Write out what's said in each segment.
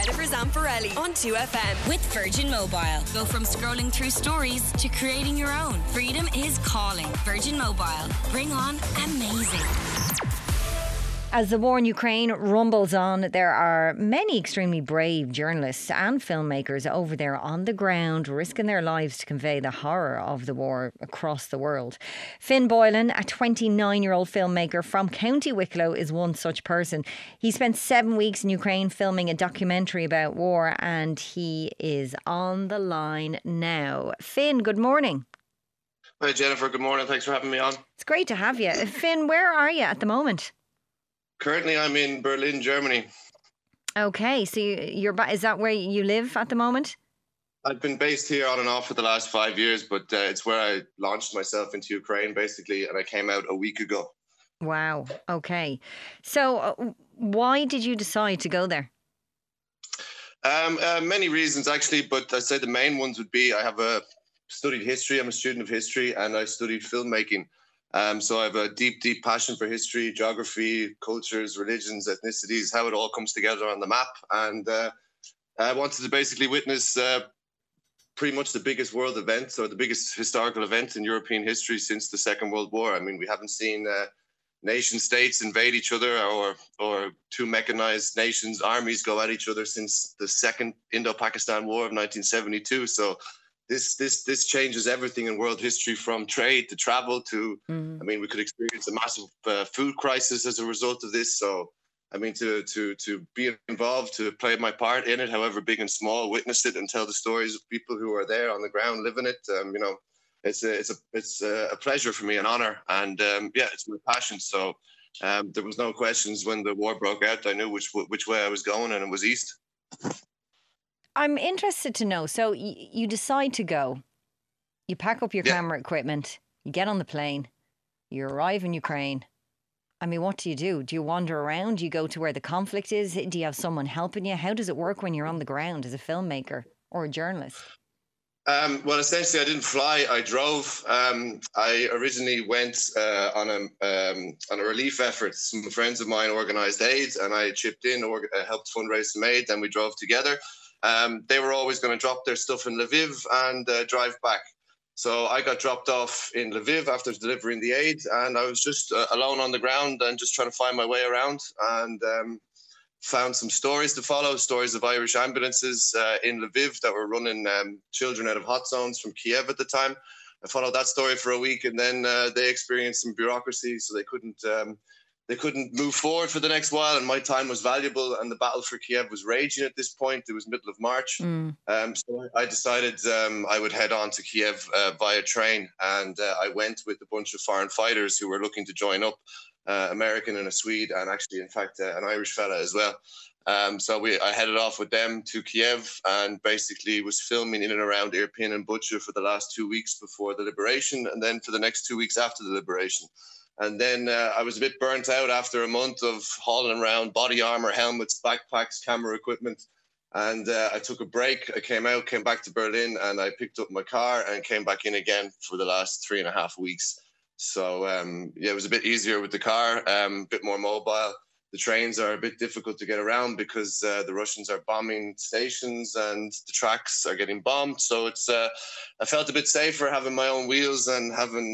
Jennifer Zamparelli on 2FM. With Virgin Mobile. Go from scrolling through stories to creating your own. Freedom is calling. Virgin Mobile. Bring on amazing. As the war in Ukraine rumbles on, there are many extremely brave journalists and filmmakers over there on the ground, risking their lives to convey the horror of the war across the world. Finn Boylan, a 29-year-old filmmaker from County Wicklow, is one such person. He spent 7 weeks in Ukraine filming a documentary about war, and he is on the line now. Finn, good morning. Hi Jennifer, good morning. Thanks for having me on. It's great to have you. Finn, where are you at the moment? Currently, I'm in Berlin, Germany. Okay, so is that where you live at the moment? I've been based here on and off for the last 5 years, but it's where I launched myself into Ukraine, basically, and I came out a week ago. Wow, okay. So why did you decide to go there? Many reasons, actually, but I'd say the main ones would be I have studied history. I'm a student of history, and I studied filmmaking. So I have a deep, deep passion for history, geography, cultures, religions, ethnicities, how it all comes together on the map. And I wanted to basically witness pretty much the biggest world event or the biggest historical event in European history since the Second World War. I mean, we haven't seen nation states invade each other or two mechanized nations, armies go at each other since the Second Indo-Pakistan War of 1972. So this changes everything in world history, from trade to travel to, I mean, we could experience a massive food crisis as a result of this. So, I mean, to be involved, to play my part in it, however big and small, witness it and tell the stories of people who are there on the ground living it, you know, it's a pleasure for me, an honor. And yeah, it's my passion. So there was no questions when the war broke out. I knew which way I was going, and it was east. I'm interested to know, so you decide to go, you pack up your camera equipment, you get on the plane, you arrive in Ukraine. I mean, what do you do? Do you wander around? Do you go to where the conflict is? Do you have someone helping you? How does it work when you're on the ground as a filmmaker or a journalist? Well, essentially, I didn't fly. I drove. I originally went on a relief effort. Some friends of mine organised aid, and I chipped in, helped fundraise some aid, and we drove together. They were always going to drop their stuff in Lviv and drive back. So I got dropped off in Lviv after delivering the aid, and I was just alone on the ground and just trying to find my way around, and found some stories to follow, stories of Irish ambulances in Lviv that were running children out of hot zones from Kiev at the time. I followed that story for a week, and then they experienced some bureaucracy, so they couldn't move forward for the next while, and my time was valuable, and the battle for Kiev was raging at this point. It was middle of March. So I decided I would head on to Kiev via train, and I went with a bunch of foreign fighters who were looking to join up, American and a Swede, and actually, in fact, an Irish fella as well. So I headed off with them to Kiev and basically was filming in and around Irpin and Bucha for the last 2 weeks before the liberation, and then for the next 2 weeks after the liberation. And then I was a bit burnt out after a month of hauling around body armor, helmets, backpacks, camera equipment. And I took a break. I came back to Berlin, and I picked up my car and came back in again for the last 3.5 weeks. So, yeah, it was a bit easier with the car, a bit more mobile. The trains are a bit difficult to get around because the Russians are bombing stations and the tracks are getting bombed. So I felt a bit safer having my own wheels and having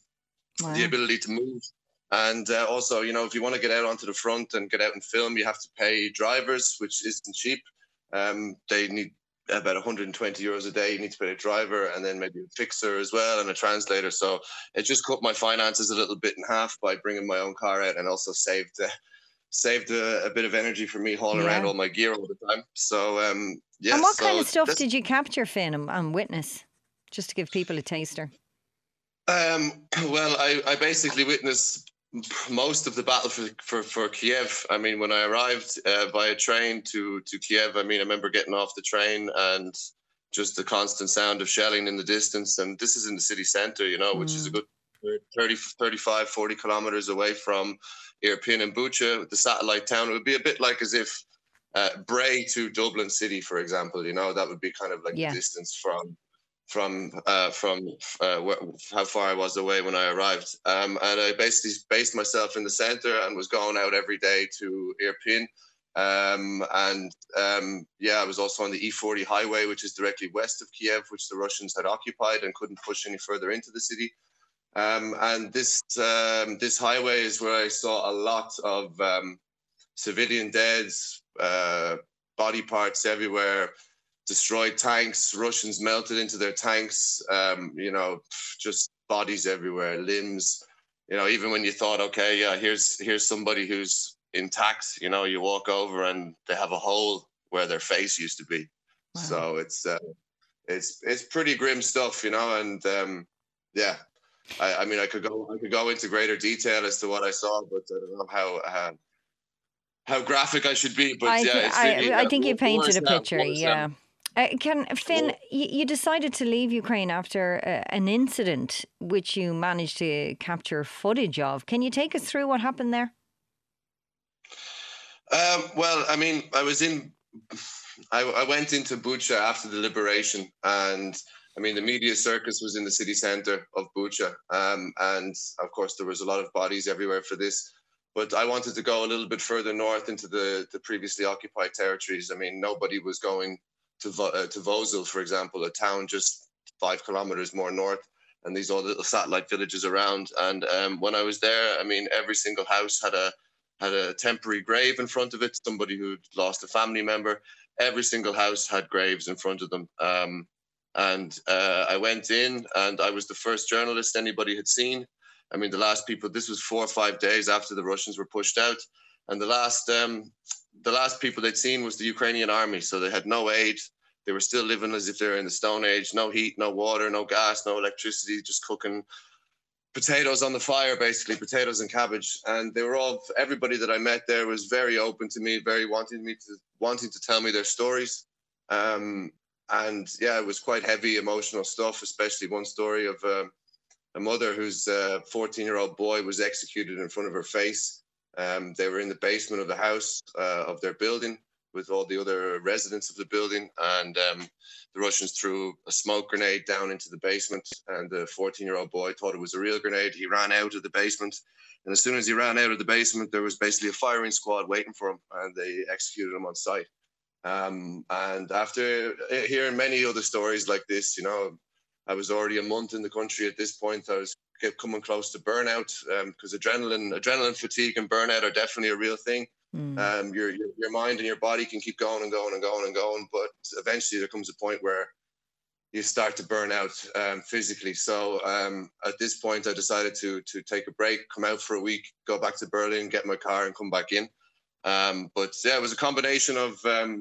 the ability to move. And also, you know, if you want to get out onto the front and get out and film, you have to pay drivers, which isn't cheap. They need about 120 euros a day. You need to pay a driver and then maybe a fixer as well and a translator. So it just cut my finances a little bit in half by bringing my own car out, and also saved a bit of energy for me hauling around all my gear all the time. So, yeah. And what kind of stuff did you capture, Finn, and witness, just to give people a taster? Well, I basically witnessed most of the battle for Kiev. I mean, when I arrived via train to Kiev, I mean, I remember getting off the train and just the constant sound of shelling in the distance. And this is in the city centre, you know, which is a good 30, 35, 40 kilometres away from Irpin and Bucha, the satellite town. It would be a bit like as if Bray to Dublin City, for example, you know, that would be kind of like the distance from how far I was away when I arrived. And I basically based myself in the centre and was going out every day to Irpin I was also on the E40 highway, which is directly west of Kiev, which the Russians had occupied and couldn't push any further into the city. And this highway is where I saw a lot of civilian deaths, body parts everywhere, destroyed tanks. Russians melted into their tanks. Just bodies everywhere, limbs. Even when you thought, okay, yeah, here's somebody who's intact. You walk over and they have a hole where their face used to be. Wow. So it's pretty grim stuff, and I could go into greater detail as to what I saw, but I don't know how graphic I should be. But I think you painted a picture. Yeah. Finn, you decided to leave Ukraine after an incident which you managed to capture footage of. Can you take us through what happened there? I went into Bucha after the liberation, and the media circus was in the city centre of Bucha, and of course there was a lot of bodies everywhere for this. But I wanted to go a little bit further north into the previously occupied territories. Nobody was going to Vozil, for example, a town just 5 kilometers more north, and these all little satellite villages around. And when I was there, every single house had a temporary grave in front of it, somebody who'd lost a family member. Every single house had graves in front of them. I went in, and I was the first journalist anybody had seen. The last people, this was 4 or 5 days after the Russians were pushed out. And the last people they'd seen was the Ukrainian army. So they had no aid. They were still living as if they were in the Stone Age. No heat, no water, no gas, no electricity, just cooking potatoes on the fire, basically, potatoes and cabbage. And they were everybody that I met there was very open to me, very wanting to tell me their stories. It was quite heavy, emotional stuff, especially one story of a mother whose 14-year-old boy was executed in front of her face. They were in the basement of the house of their building with all the other residents of the building, and the Russians threw a smoke grenade down into the basement, and the 14-year-old boy thought it was a real grenade. He ran out of the basement, and as soon as he ran out of the basement, there was basically a firing squad waiting for him, and they executed him on sight. And after hearing many other stories like this, I was already a month in the country at this point. I was coming close to burnout, because adrenaline fatigue and burnout are definitely a real thing. Your mind and your body can keep going and going and going and going, but eventually there comes a point where you start to burn out physically. So at this point, I decided to take a break, come out for a week, go back to Berlin, get my car, and come back in. It was a combination of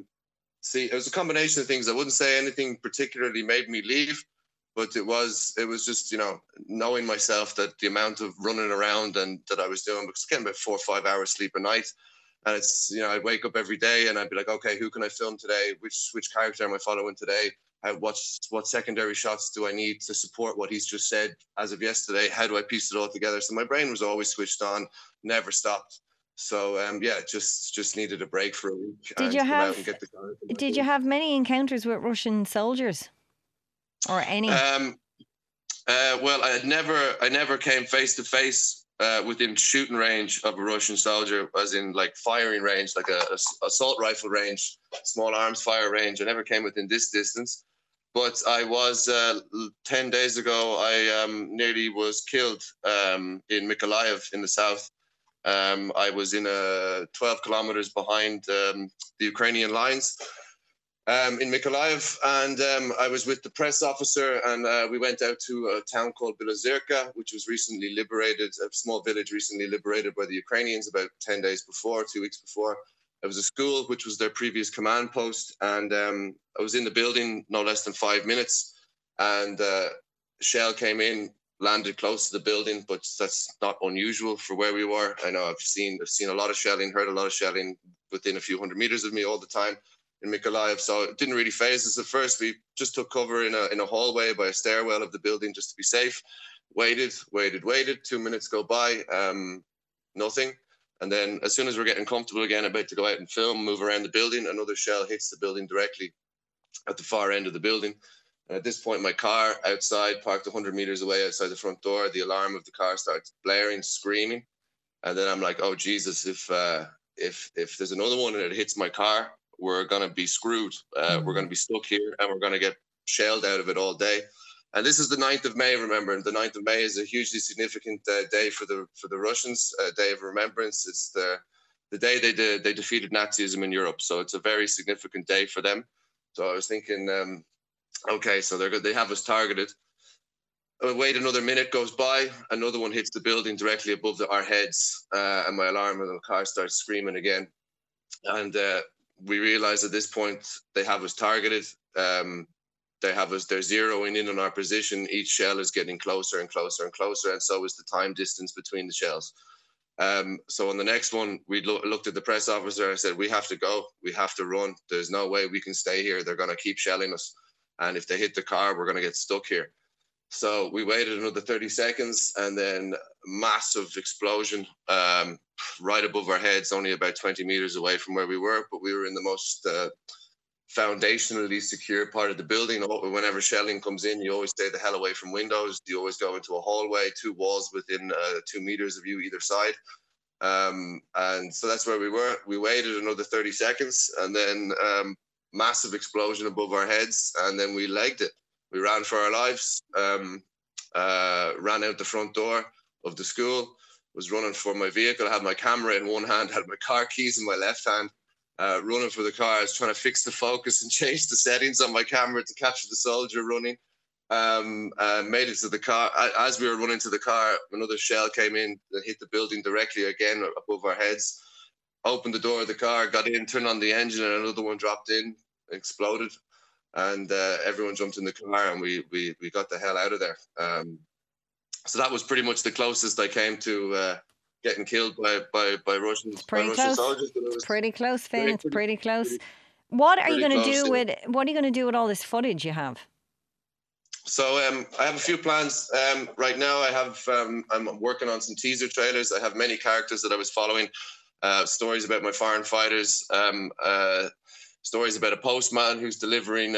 things. I wouldn't say anything particularly made me leave, but it was just, knowing myself that the amount of running around and that I was doing, because getting about 4 or 5 hours sleep a night. And it's, I'd wake up every day and I'd be like, okay, who can I film today? Which character am I following today? What secondary shots do I need to support what he's just said as of yesterday? How do I piece it all together? So my brain was always switched on, never stopped. So just needed a break for a week. Did you have many encounters with Russian soldiers, or any? Well, I never came face to face within shooting range of a Russian soldier, as in like firing range, like a assault rifle range, small arms fire range. I never came within this distance. But I was 10 days ago. I nearly was killed in Mykolaiv in the south. I was in 12 kilometers behind the Ukrainian lines in Mykolaiv, and I was with the press officer, and we went out to a town called Bilozerka, which was recently liberated, a small village recently liberated by the Ukrainians about 2 weeks before. It was a school, which was their previous command post, and I was in the building no less than 5 minutes, and a shell came in, landed close to the building, but that's not unusual for where we were. I know I've seen a lot of shelling, heard a lot of shelling within a few hundred meters of me all the time in Mykolaiv. So it didn't really phase us at first. We just took cover in a hallway by a stairwell of the building just to be safe. Waited. 2 minutes go by, nothing. And then as soon as we're getting comfortable again, about to go out and film, move around the building, another shell hits the building directly at the far end of the building. And at this point, my car outside, parked 100 meters away outside the front door, the alarm of the car starts blaring, screaming. And then I'm like, oh, Jesus, if if there's another one and it hits my car, we're going to be screwed. We're going to be stuck here and we're going to get shelled out of it all day. And this is the 9th of May, remember. And the 9th of May is a hugely significant day for the Russians, a day of remembrance. It's the day they defeated Nazism in Europe. So it's a very significant day for them. So I was thinking, okay, so they have us targeted. Wait, another minute goes by, another one hits the building directly above our heads, and my alarm in the car starts screaming again. And we realize at this point they have us targeted. They're zeroing in on our position. Each shell is getting closer and closer and closer, and so is the time distance between the shells. So on the next one, we looked at the press officer and said, we have to go, we have to run. There's no way we can stay here. They're going to keep shelling us. And if they hit the car, we're going to get stuck here. So we waited another 30 seconds and then massive explosion right above our heads, only about 20 meters away from where we were. But we were in the most foundationally secure part of the building. Whenever shelling comes in, you always stay the hell away from windows. You always go into a hallway, 2 walls within 2 meters of you either side. And so that's where we were. We waited another 30 seconds and then massive explosion above our heads. And then we legged it. We ran for our lives, ran out the front door of the school, was running for my vehicle. I had my camera in one hand, had my car keys in my left hand, running for the car. I was trying to fix the focus and change the settings on my camera to capture the soldier running. Made it to the car. As we were running to the car, another shell came in and hit the building directly again above our heads. Opened the door of the car, got in, turned on the engine, and another one dropped in, exploded. And everyone jumped in the car and we got the hell out of there. So that was pretty much the closest I came to getting killed by Russian soldiers. Pretty close, Finn. It's pretty close. What are you going to do with all this footage you have? So I have a few plans right now. I'm working on some teaser trailers. I have many characters that I was following. Stories about my foreign fighters. Stories about a postman who's delivering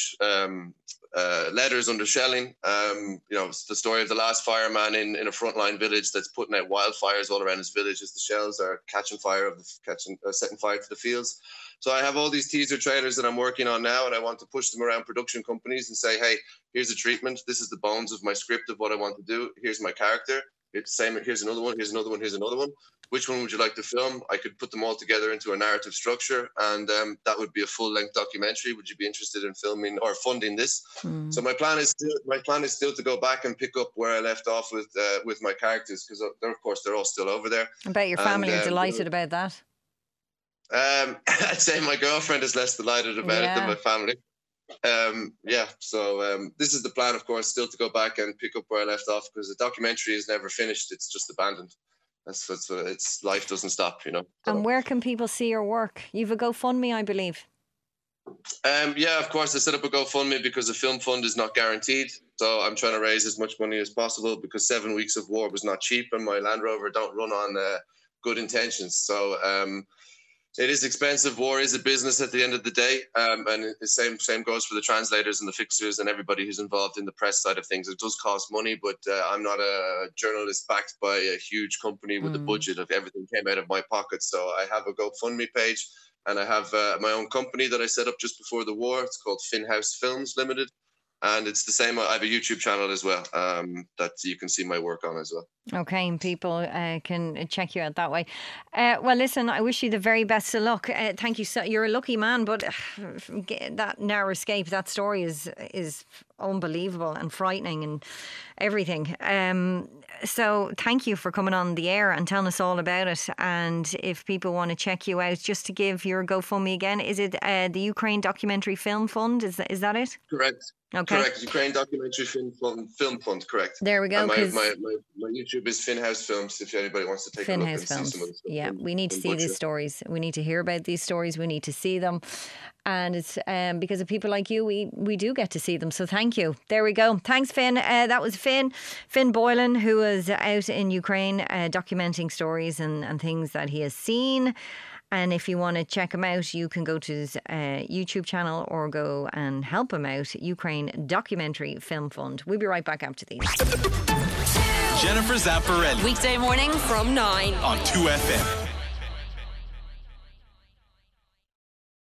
letters under shelling. It's the story of the last fireman in a frontline village that's putting out wildfires all around his village as the shells are catching fire, setting fire to the fields. So I have all these teaser trailers that I'm working on now, and I want to push them around production companies and say, hey, here's a treatment. This is the bones of my script of what I want to do. Here's my character. It's the same. Here's another one. Here's another one. Here's another one. Which one would you like to film? I could put them all together into a narrative structure, and that would be a full-length documentary. Would you be interested in filming or funding this? So my plan is still to go back and pick up where I left off with my characters, because of course they're all still over there. I bet your family are delighted about that. I'd say my girlfriend is less delighted about it than my family. So this is the plan, of course, still to go back and pick up where I left off, because the documentary is never finished. It's just abandoned. That's it's life doesn't stop, you know. So. And where can people see your work? You've a GoFundMe, I believe. Of course, I set up a GoFundMe because the film fund is not guaranteed. So I'm trying to raise as much money as possible, because 7 weeks of war was not cheap, and my Land Rover don't run on good intentions. So it is expensive. War is a business at the end of the day. And the same goes for the translators and the fixers and everybody who's involved in the press side of things. It does cost money, but I'm not a journalist backed by a huge company with a budget of everything came out of my pocket. So I have a GoFundMe page, and I have my own company that I set up just before the war. It's called Finhouse Films Limited. And it's the same. I have a YouTube channel as well that you can see my work on as well. Okay, and people can check you out that way. Well, listen, I wish you the very best of luck. Thank you. So you're a lucky man, but that narrow escape, that story is unbelievable and frightening and everything. So thank you for coming on the air and telling us all about it. And if people want to check you out, just to give your GoFundMe again, is it the Ukraine Documentary Film Fund? Is that it? Correct. Okay. Correct. Ukraine Documentary Film Fund. Correct. There we go. And my YouTube is Finhouse Films. If anybody wants to take a look and see some of the stuff. Yeah, we need to see these stories. We need to hear about these stories. We need to see them. And it's because of people like you, we do get to see them. So thank you. There we go. Thanks, Finn. That was Finn Boylan, who was out in Ukraine documenting stories and things that he has seen. And if you want to check him out, you can go to his YouTube channel or go and help him out, Ukraine Documentary Film Fund. We'll be right back after these. Jennifer Zamparelli. Weekday morning from 9 on 2FM.